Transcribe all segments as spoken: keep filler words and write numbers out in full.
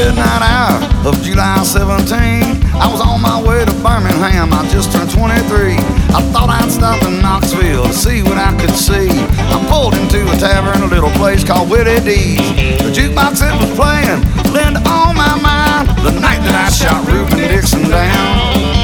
midnight hour of July seventeenth, I was on my way to Birmingham, I just turned twenty-three. I thought I'd stop in Knoxville to see what I could see. I pulled into a tavern, a little place called Willie D's. The jukebox it was playing, Linda on my mind, the night that I shot Reuben Dixon down.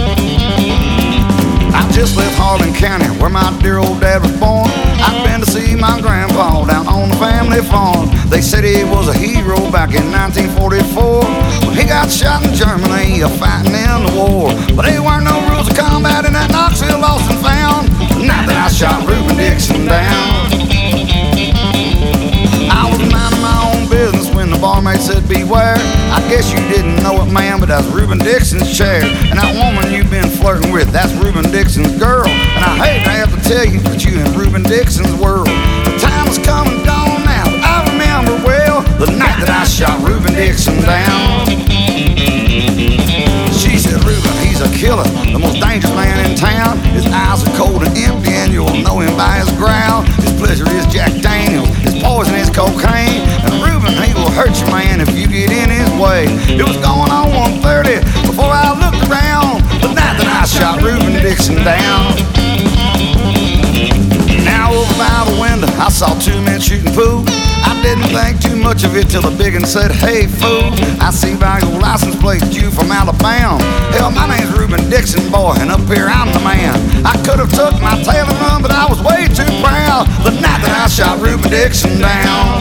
I just left Harlan County, where my dear old dad was born. I'd been to see my grandpa down on the family farm. They said he was a hero back in nineteen forty-four, when he got shot in Germany, a fighting in the war. But there weren't no rules of combat in that Knoxville lost and found, the night that I shot Reuben Dixon down. I was minding my own business when the barmaid said beware. I guess you didn't know it, ma'am, but that's Reuben Dixon's chair. And that woman you've been flirting with, that's Reuben Dixon's girl. And I hate to have to tell you, but you in Reuben Dixon's world. The time has come and gone now, but I remember well the night that I shot Reuben Dixon down. She said, Reuben, he's a killer, the most dangerous man in town. His eyes are cold and empty, and you'll know him by his growl. His pleasure is Jack Daniels, his poison is cocaine. And Reuben, he will hurt you, man, if you get in his way. It was going on one thirty before I looked around, the night that I shot Reuben Dixon down. Now over by the window, I saw two men shooting pool. I didn't think too much of it till the big one said, hey, fool, I see by your license plate you from Alabama. Hell, my name's Reuben Dixon, boy, and up here I'm the man. I could have took my tail and run, but I was way too proud the night that I shot Reuben Dixon down.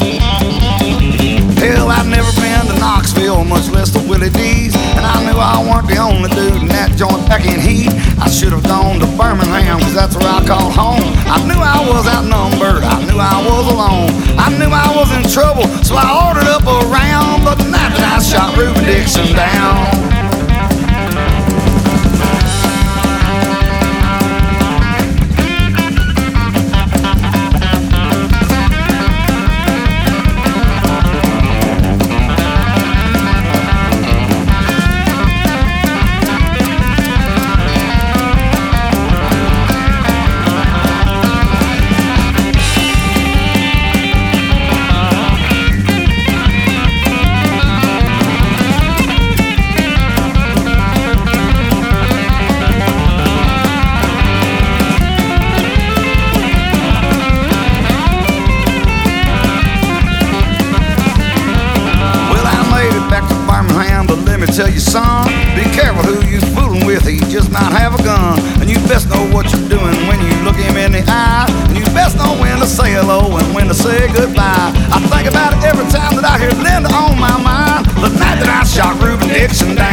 Hell, I'd never been to Knoxville, much less to Willie D's, and I knew I weren't the only dude in that joint packing heat. I should have gone to Birmingham, cause that's where I called home. I knew I was outnumbered, I knew I was alone, I knew I was in trouble, so I ordered up a round. But the night that I shot Reuben Dixon down, tell you, son, be careful who you fooling with, he just might have a gun. And you best know what you're doing when you look him in the eye, and you best know when to say hello and when to say goodbye. I think about it every time that I hear Linda on my mind, the night that I shot Reuben Dixon down.